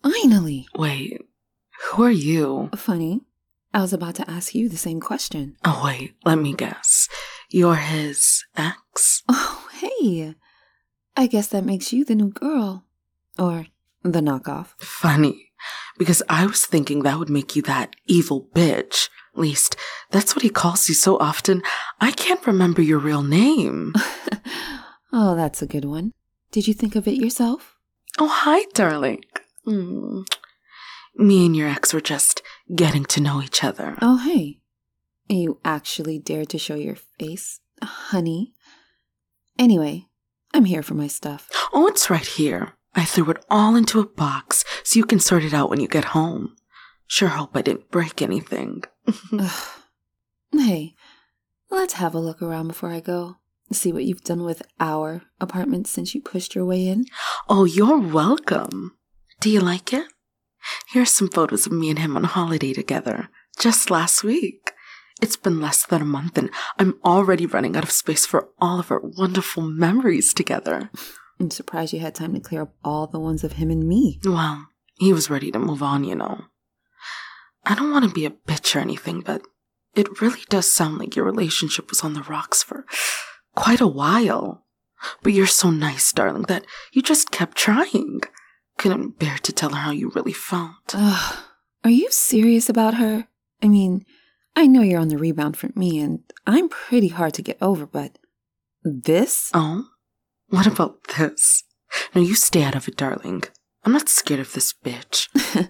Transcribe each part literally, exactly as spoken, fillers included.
finally. Wait, who are you? Funny. I was about to ask you the same question. Oh, wait, let me guess. You're his ex? Oh, hey. I guess that makes you the new girl. Or the knockoff. Funny, because I was thinking that would make you that evil bitch. At least, that's what he calls you so often. I can't remember your real name. Oh, that's a good one. Did you think of it yourself? Oh, hi, darling. Mm. Me and your ex were just getting to know each other. Oh, hey. You actually dared to show your face, honey. Anyway, I'm here for my stuff. Oh, it's right here. I threw it all into a box so you can sort it out when you get home. Sure hope I didn't break anything. Hey, let's have a look around before I go. See what you've done with our apartment since you pushed your way in. Oh, you're welcome. Do you like it? Here's some photos of me and him on holiday together, just last week. It's been less than a month and I'm already running out of space for all of our wonderful memories together. I'm surprised you had time to clear up all the ones of him and me. Well, he was ready to move on, you know. I don't want to be a bitch or anything, but it really does sound like your relationship was on the rocks for quite a while. But you're so nice, darling, that you just kept trying. Couldn't bear to tell her how you really felt. Ugh, are you serious about her? I mean, I know you're on the rebound from me, and I'm pretty hard to get over, but this? Oh? What about this? No, you stay out of it, darling. I'm not scared of this bitch.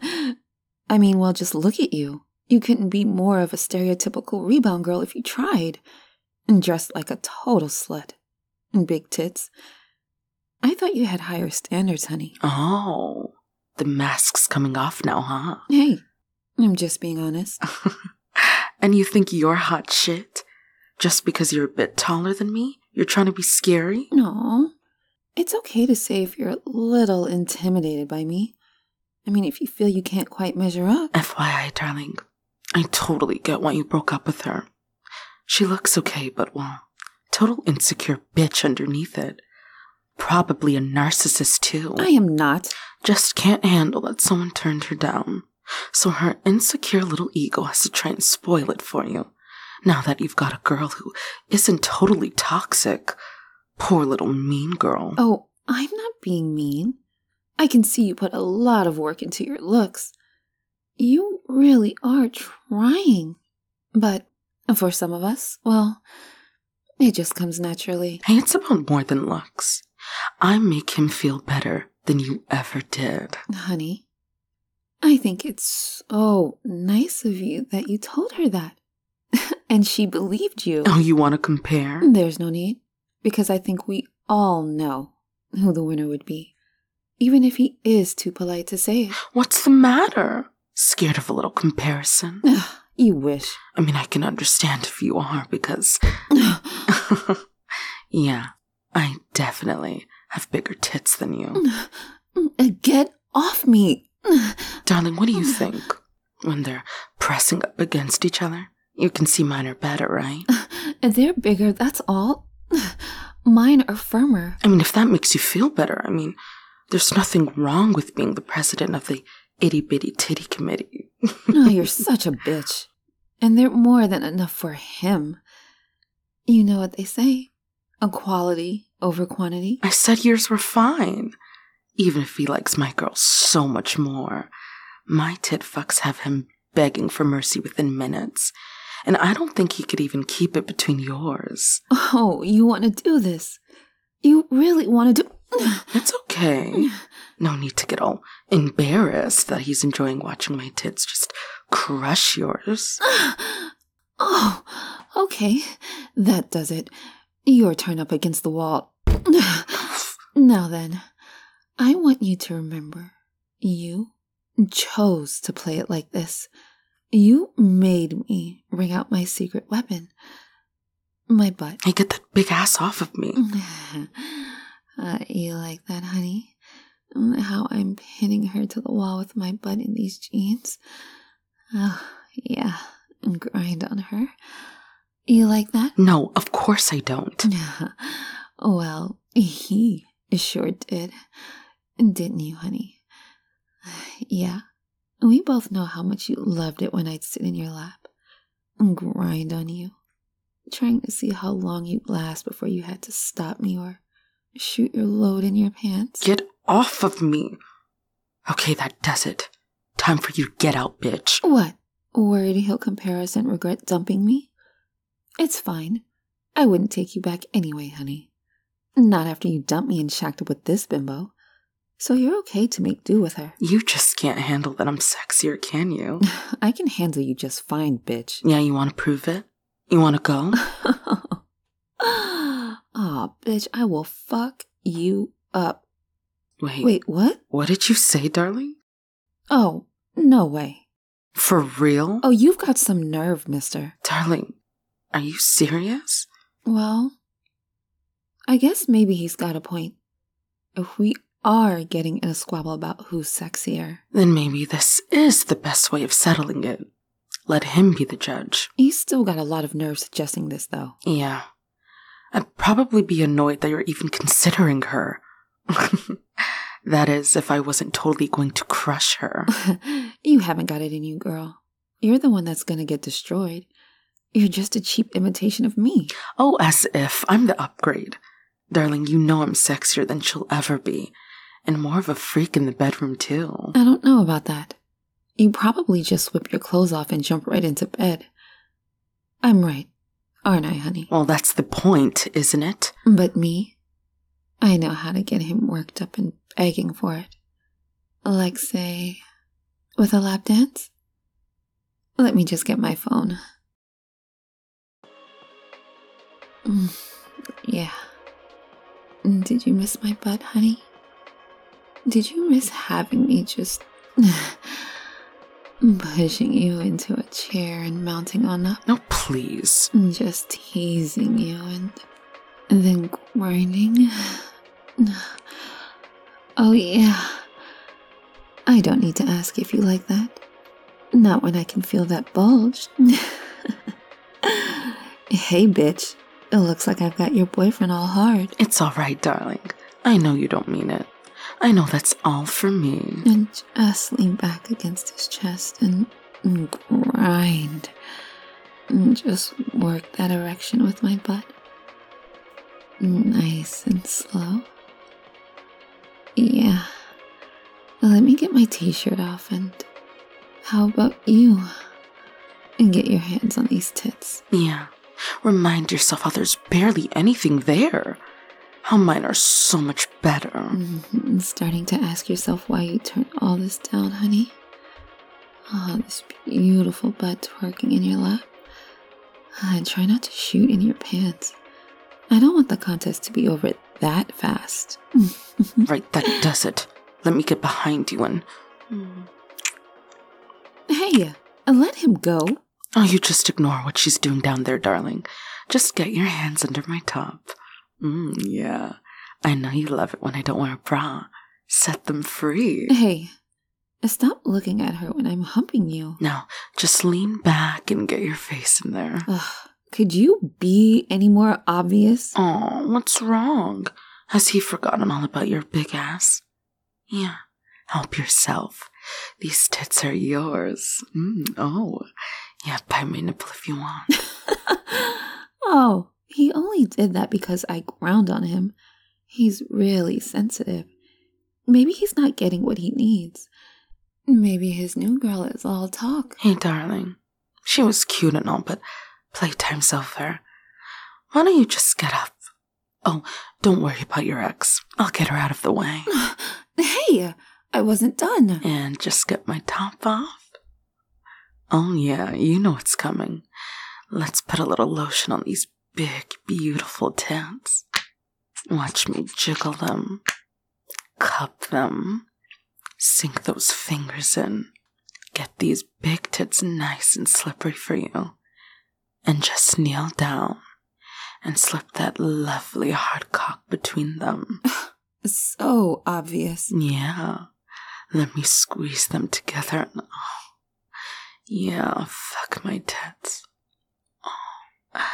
I mean, well, just look at you. You couldn't be more of a stereotypical rebound girl if you tried. And dressed like a total slut. And big tits. I thought you had higher standards, honey. Oh, the mask's coming off now, huh? Hey, I'm just being honest. And you think you're hot shit? Just because you're a bit taller than me? You're trying to be scary? No, it's okay to say if you're a little intimidated by me. I mean, if you feel you can't quite measure up. F Y I, darling, I totally get why you broke up with her. She looks okay, but, well, total insecure bitch underneath it. Probably a narcissist, too. I am not. Just can't handle that someone turned her down. So her insecure little ego has to try and spoil it for you. Now that you've got a girl who isn't totally toxic. Poor little mean girl. Oh, I'm not being mean. I can see you put a lot of work into your looks. You really are trying. But for some of us, well, it just comes naturally. Hey, it's about more than looks. I make him feel better than you ever did. Honey, I think it's so nice of you that you told her that. And she believed you. Oh, you want to compare? There's no need. Because I think we all know who the winner would be. Even if he is too polite to say it. What's the matter? Scared of a little comparison? You wish. I mean, I can understand if you are, because... Yeah, I definitely have bigger tits than you. Get off me. Darling, what do you think? When they're pressing up against each other? You can see mine are better, right? They're bigger, that's all. Mine are firmer. I mean, if that makes you feel better, I mean, there's nothing wrong with being the president of the itty-bitty titty committee. Oh, you're such a bitch. And they're more than enough for him. You know what they say. A quality over quantity. I said yours were fine. Even if he likes my girl so much more. My tit fucks have him begging for mercy within minutes. And I don't think he could even keep it between yours. Oh, you want to do this? You really want to do... It's okay. No need to get all embarrassed that he's enjoying watching my tits just crush yours. Oh, okay. That does it. Your turn up against the wall. Now then, I want you to remember, you chose to play it like this. You made me bring out my secret weapon. My butt. Hey, get that big ass off of me. uh, you like that, honey? How I'm pinning her to the wall with my butt in these jeans? Oh, yeah. And grind on her. You like that? No, of course I don't. Well, he sure did. Didn't you, honey? Yeah, we both know how much you loved it when I'd sit in your lap and grind on you, trying to see how long you'd last before you had to stop me or shoot your load in your pants. Get off of me. Okay, that does it. Time for you to get out, bitch. What? Worried he'll compare us and regret dumping me? It's fine. I wouldn't take you back anyway, honey. Not after you dumped me and shacked up with this bimbo. So you're okay to make do with her. You just can't handle that I'm sexier, can you? I can handle you just fine, bitch. Yeah, you want to prove it? You want to go? Aw, bitch, I will fuck you up. Wait. Wait, what? What did you say, darling? Oh, no way. For real? Oh, you've got some nerve, mister. Darling, are you serious? Well, I guess maybe he's got a point. If we are getting in a squabble about who's sexier, then maybe this is the best way of settling it. Let him be the judge. He's still got a lot of nerve suggesting this, though. Yeah. I'd probably be annoyed that you're even considering her. That is, if I wasn't totally going to crush her. You haven't got it in you, girl. You're the one that's gonna get destroyed. You're just a cheap imitation of me. Oh, as if. I'm the upgrade. Darling, you know I'm sexier than she'll ever be. And more of a freak in the bedroom, too. I don't know about that. You probably just whip your clothes off and jump right into bed. I'm right, aren't I, honey? Well, that's the point, isn't it? But me? I know how to get him worked up and begging for it. Like, say, with a lap dance? Let me just get my phone. Mm, yeah. Did you miss my butt, honey? Did you miss having me just pushing you into a chair and mounting on up? No, please. Just teasing you and, and then grinding? Oh, yeah. I don't need to ask if you like that. Not when I can feel that bulge. Hey, bitch. It looks like I've got your boyfriend all hard. It's all right, darling. I know you don't mean it. I know that's all for me. And just lean back against his chest and, and grind. And just work that erection with my butt. Nice and slow. Yeah. Let me get my t-shirt off and how about you? And get your hands on these tits. Yeah. Remind yourself how there's barely anything there. How mine are so much better. Mm-hmm. Starting to ask yourself why you turned all this down, honey. Oh, this beautiful butt twerking in your lap. Uh, try not to shoot in your pants. I don't want the contest to be over that fast. Right, that does it. Let me get behind you and... Hey, uh, let him go. Oh, you just ignore what she's doing down there, darling. Just get your hands under my top. Mmm, yeah. I know you love it when I don't wear a bra. Set them free. Hey, stop looking at her when I'm humping you. Now, just lean back and get your face in there. Ugh, could you be any more obvious? Oh, what's wrong? Has he forgotten all about your big ass? Yeah, help yourself. These tits are yours. Mm, oh, yeah, bite my nipple if you want. Oh, he only did that because I ground on him. He's really sensitive. Maybe he's not getting what he needs. Maybe his new girl is all talk. Hey, darling. She was cute and all, but playtime's over. Why don't you just get up? Oh, don't worry about your ex. I'll get her out of the way. Hey, I wasn't done. And just get my top off? Oh, yeah, you know what's coming. Let's put a little lotion on these big, beautiful tits. Watch me jiggle them, cup them, sink those fingers in, get these big tits nice and slippery for you, and just kneel down and slip that lovely hard cock between them. So obvious. Yeah. Let me squeeze them together and oh, yeah, fuck my tits. Oh,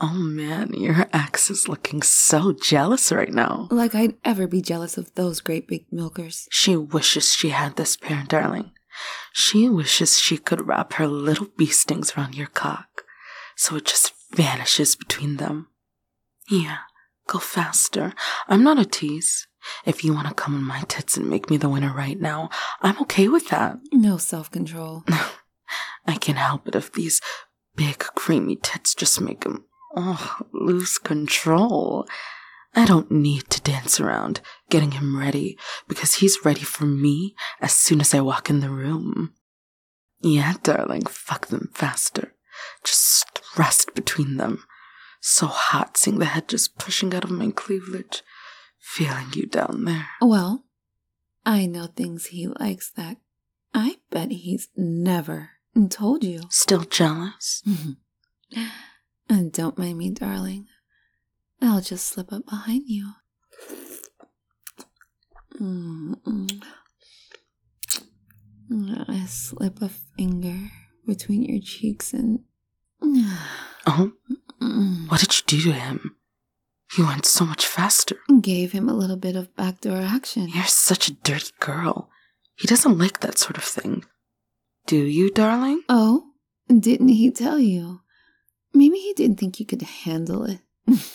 Oh man, your ex is looking so jealous right now. Like I'd ever be jealous of those great big milkers. She wishes she had this pair, darling. She wishes she could wrap her little bee stings around your cock, so it just vanishes between them. Yeah, go faster. I'm not a tease. If you want to come on my tits and make me the winner right now, I'm okay with that. No self-control. I can't help it if these big, creamy tits just make him, oh, lose control. I don't need to dance around getting him ready because he's ready for me as soon as I walk in the room. Yeah, darling, fuck them faster. Just rest between them. So hot seeing the head just pushing out of my cleavage. Feeling you down there. Well, I know things he likes that I bet he's never told you. Still jealous? And don't mind me, darling. I'll just slip up behind you. Mm-mm. I slip a finger between your cheeks and... Oh? What did you do to him? He went so much faster. Gave him a little bit of backdoor action. You're such a dirty girl. He doesn't like that sort of thing. Do you, darling? Oh? Didn't he tell you? Maybe he didn't think you could handle it.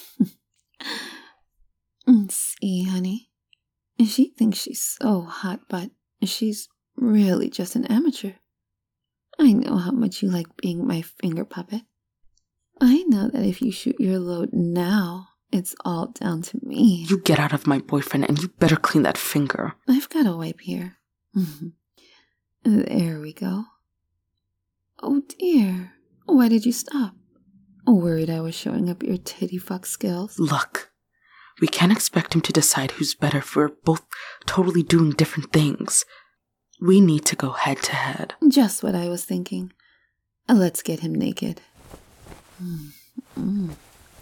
See, honey. She thinks she's so hot, but she's really just an amateur. I know how much you like being my finger puppet. I know that if you shoot your load now, it's all down to me. You get out of my boyfriend and you better clean that finger. I've got a wipe here. There we go. Oh dear. Why did you stop? Worried I was showing up your titty fuck skills? Look, we can't expect him to decide who's better if we're both totally doing different things. We need to go head to head. Just what I was thinking. Let's get him naked. Mm-mm.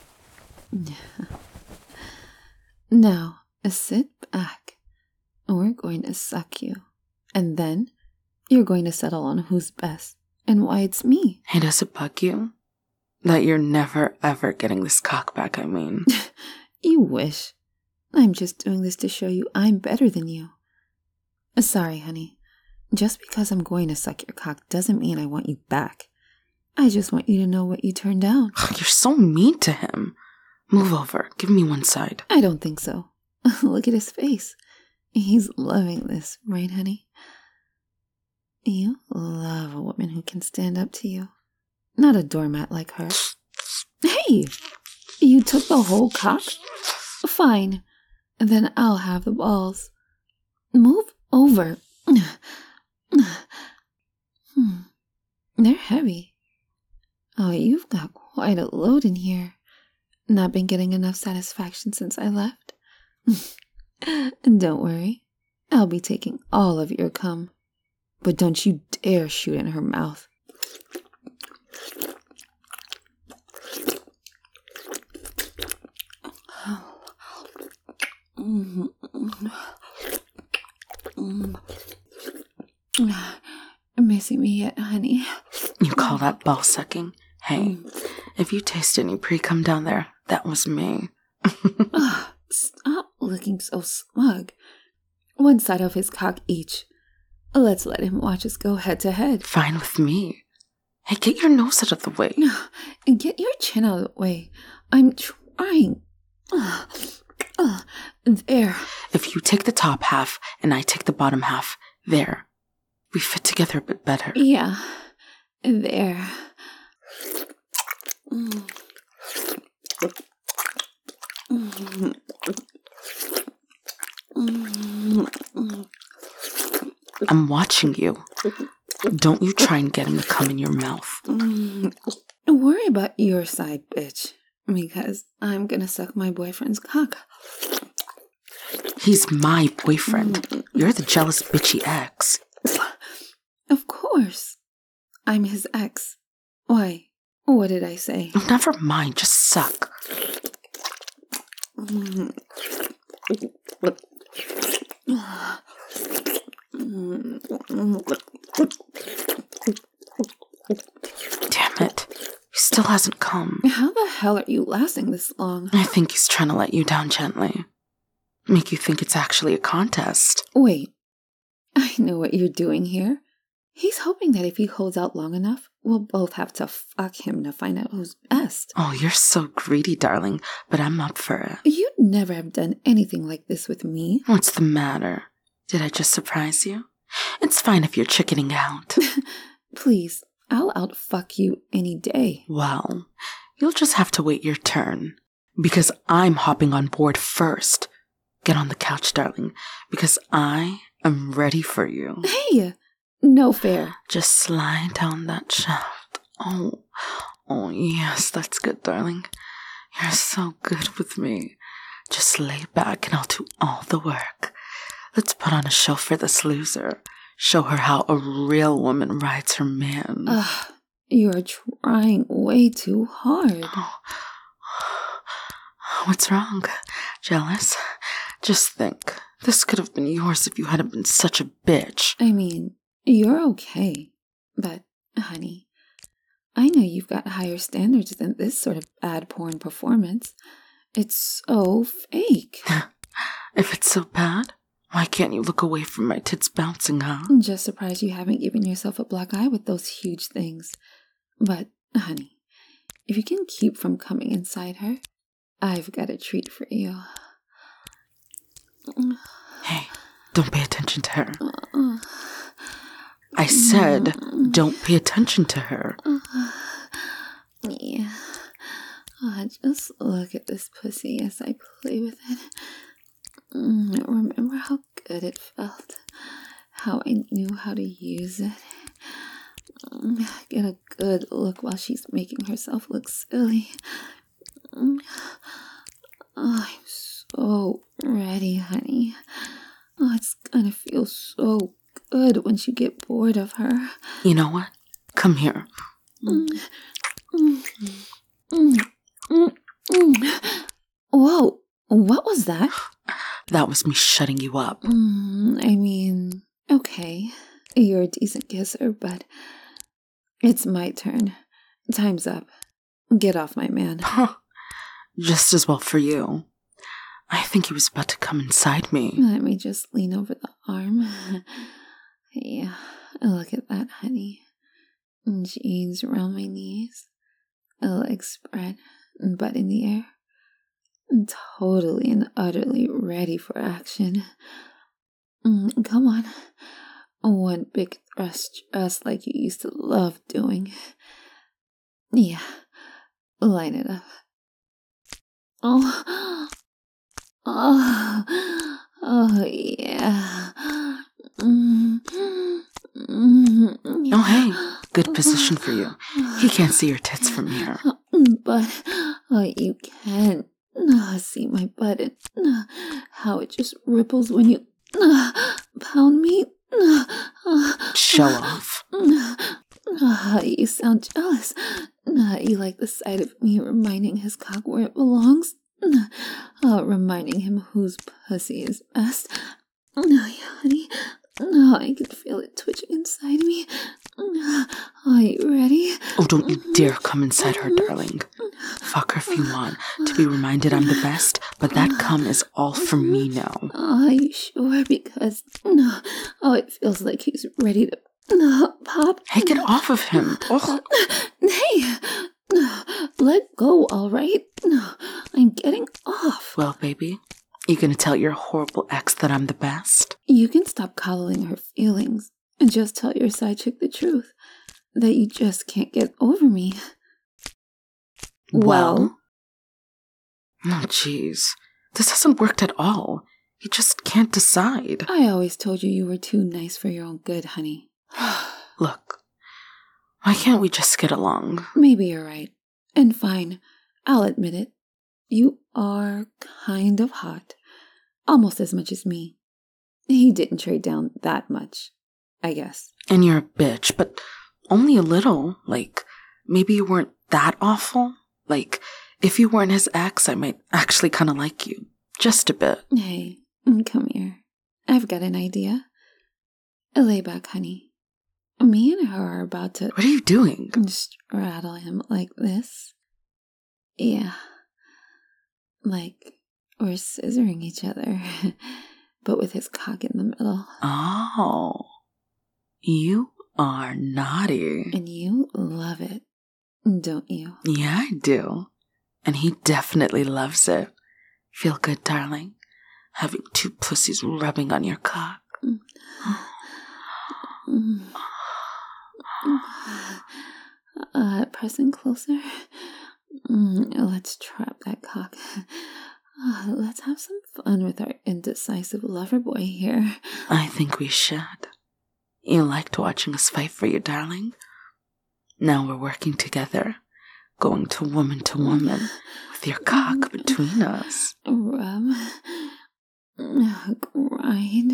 Now, sit back. We're going to suck you. And then you're going to settle on who's best and why it's me. Hey, does it bug you? That you're never ever getting this cock back, I mean. You wish. I'm just doing this to show you I'm better than you. Sorry, honey. Just because I'm going to suck your cock doesn't mean I want you back. I just want you to know what you turned down. You're so mean to him. Move over. Give me one side. I don't think so. Look at his face. He's loving this, right, honey? You love a woman who can stand up to you. Not a doormat like her. Hey! You took the whole cock? Fine. Then I'll have the balls. Move over. Hmm. They're heavy. Oh, you've got quite a load in here. Not been getting enough satisfaction since I left. Don't worry. I'll be taking all of your cum. But don't you dare shoot in her mouth. Missing me yet, honey? You call that ball sucking? Hey, if you taste any pre-cum down there, that was me. Oh, stop looking so smug. One side of his cock each. Let's let him watch us go head to head. Fine with me. Hey, get your nose out of the way. Get your chin out of the way. I'm trying. Uh, uh, there. If you take the top half and I take the bottom half, there. We fit together a bit better. Yeah, there. Mm. Mm. Mm. I'm watching you. Don't you try and get him to come in your mouth. Mm. Don't worry about your side, bitch. Because I'm gonna suck my boyfriend's cock. He's my boyfriend. You're the jealous bitchy ex. Of course. I'm his ex. Why? What did I say? Oh, never mind. Just suck. Mm. Damn it. He still hasn't come. How the hell are you lasting this long? I think he's trying to let you down gently. Make you think it's actually a contest. Wait, I know what you're doing here. He's hoping that if he holds out long enough, we'll both have to fuck him to find out who's best. Oh, you're so greedy, darling, but I'm up for it. You'd never have done anything like this with me. What's the matter? Did I just surprise you? It's fine if you're chickening out. Please, I'll outfuck you any day. Well, you'll just have to wait your turn. Because I'm hopping on board first. Get on the couch, darling, because I am ready for you. Hey, no fair. Just slide down that shaft. Oh, oh yes, that's good, darling. You're so good with me. Just lay back and I'll do all the work. Let's put on a show for this loser. Show her how a real woman rides her man. Ugh, you're trying way too hard. Oh. What's wrong? Jealous? Just think, this could have been yours if you hadn't been such a bitch. I mean, you're okay. But, honey, I know you've got higher standards than this sort of bad porn performance. It's so fake. If it's so bad, why can't you look away from my tits bouncing, huh? I'm just surprised you haven't given yourself a black eye with those huge things. But, honey, if you can keep from coming inside her, I've got a treat for you. Hey, don't pay attention to her. I said, don't pay attention to her. Yeah. Oh, just look at this pussy as I play with it. Remember how good it felt? How I knew how to use it? Get a good look while she's making herself look silly. Oh, I'm so ready, honey. Oh, it's gonna feel so good once you get bored of her. You know what? Come here. Mm. Mm. Mm. Mm. Mm. Whoa, what was that? That was me shutting you up. Mm, I mean, okay. You're a decent kisser, but it's my turn. Time's up. Get off my man. Just as well for you. I think he was about to come inside me. Let me just lean over the arm. Yeah, look at that, honey. Jeans around my knees. Legs spread, butt in the air. Totally and utterly ready for action. Mm, come on. One big thrust just like you used to love doing. Yeah, line it up. Oh, oh, oh yeah. Mm, mm, oh, hey, good position for you. He can't see your tits from here. But oh, you can. Uh, see my butt and uh, how it just ripples when you uh, pound me. Uh, uh, Show off. Uh, you sound jealous. Uh, you like the sight of me reminding his cock where it belongs. Uh, reminding him whose pussy is best. Uh, yeah, honey. Uh, I can feel it twitching inside me. Uh, are you ready? Oh, don't you dare come inside her, darling. Fuck her if you want, to be reminded I'm the best, but that cum is all for me now. Are you sure? Because, no, oh, it feels like he's ready to uh, pop. Hey, get off of him. Oh. Hey, let go, all right? I'm getting off. Well, baby, you gonna tell your horrible ex that I'm the best? You can stop coddling her feelings and just tell your side chick the truth, that you just can't get over me. Well? Oh, jeez. This hasn't worked at all. You just can't decide. I always told you you were too nice for your own good, honey. Look, why can't we just get along? Maybe you're right. And fine, I'll admit it. You are kind of hot. Almost as much as me. He didn't trade down that much, I guess. And you're a bitch, but only a little. Like, maybe you weren't that awful. Like, if you weren't his ex, I might actually kind of like you. Just a bit. Hey, come here. I've got an idea. Lay back, honey. Me and her are about to... What are you doing? Straddle him like this. Yeah. Like we're scissoring each other, but with his cock in the middle. Oh, you are naughty. And you love it, don't you? Yeah, I do. And he definitely loves it. Feel good, darling. Having two pussies rubbing on your cock. Uh, pressing closer. Let's trap that cock. Uh, let's have some fun with our indecisive lover boy here. I think we should. You liked watching us fight for you, darling. Now we're working together, going to woman to woman with your cock between us. Rub. Grind.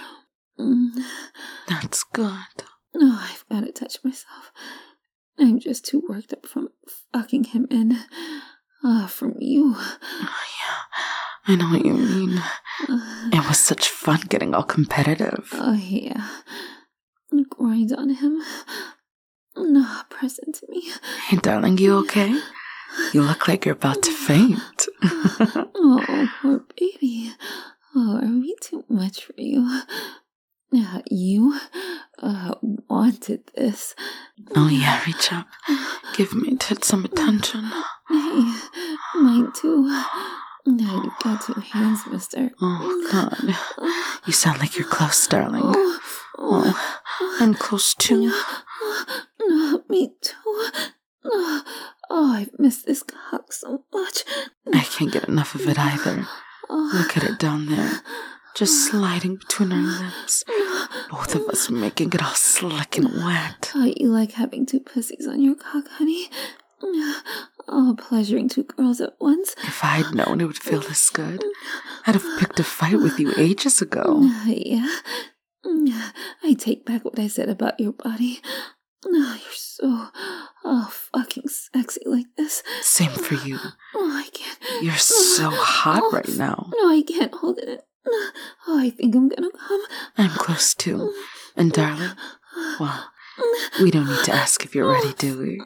That's good. Oh, I've got to touch myself. I'm just too worked up from fucking him in. Ah, uh, from you. Oh, yeah, I know what you mean. Uh, it was such fun getting all competitive. Oh, yeah. Grind on him. No, press into me. Hey, darling, you okay? You look like you're about to faint. Oh, poor baby. Oh, are we too much for you? Uh, you uh, wanted this. Oh, yeah, reach up. Give me tit some attention. Hey, mine too. Now you've got two hands, mister. Oh, God. You sound like you're close, darling. Oh, I'm close too. No, me too. Oh, I've missed this cock so much. I can't get enough of it either. Look at it down there. Just sliding between our lips. Both of us making it all slick and wet. Oh, you like having two pussies on your cock, honey? Oh, pleasuring two girls at once. If I'd known it would feel this good, I'd have picked a fight with you ages ago. Yeah. I take back what I said about your body. Oh, you're so oh, fucking sexy like this. Same for you. Oh, I can't. You're so hot oh, right now. No, I can't hold it. Oh, I think I'm gonna come. I'm close too. And darling, well, we don't need to ask if you're ready, do we?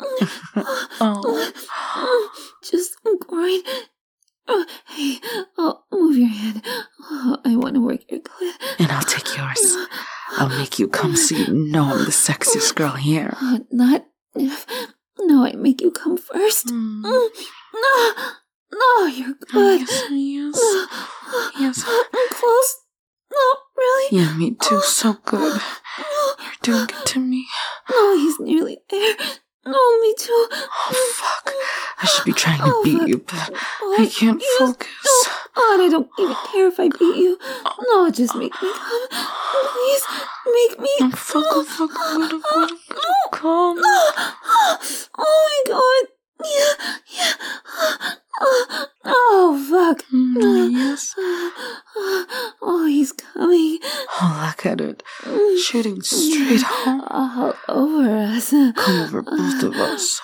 Oh. Just grind. Oh, hey, oh, move your head. Oh, I want to work your clit. And I'll take yours. I'll make you come so you know I'm the sexiest girl here. Uh, not if... No, I make you come first. Mm. Mm. No, no, you're good. Yes, yes. Yes. I'm close. No, really? Yeah, me too. So good. You're doing good to me. No, he's nearly there. No, me too. Oh, fuck. I should be trying to oh, beat fuck. you, but oh, I can't yes. focus. Oh, and I don't even care if I beat you. No, just make me come. Please, make me. I'm fucking, fucking gonna, gonna, gonna come. Oh my god. Yeah, yeah. Oh, oh fuck. Mm, yes. Oh, he's coming. Oh, look at it. Shooting straight home. All over us. Come over both of us.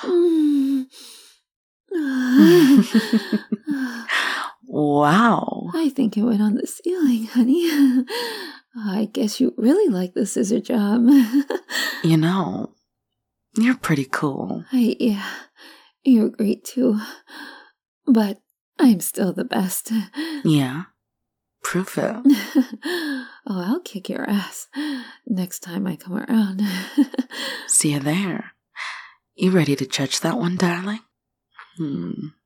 Wow. I think it went on the ceiling, honey. I guess you really like the scissor job. You know, you're pretty cool. I, yeah, you're great too. But I'm still the best. Yeah? Prove it. Oh, I'll kick your ass next time I come around. See you there. You ready to judge that one, darling? Hmm.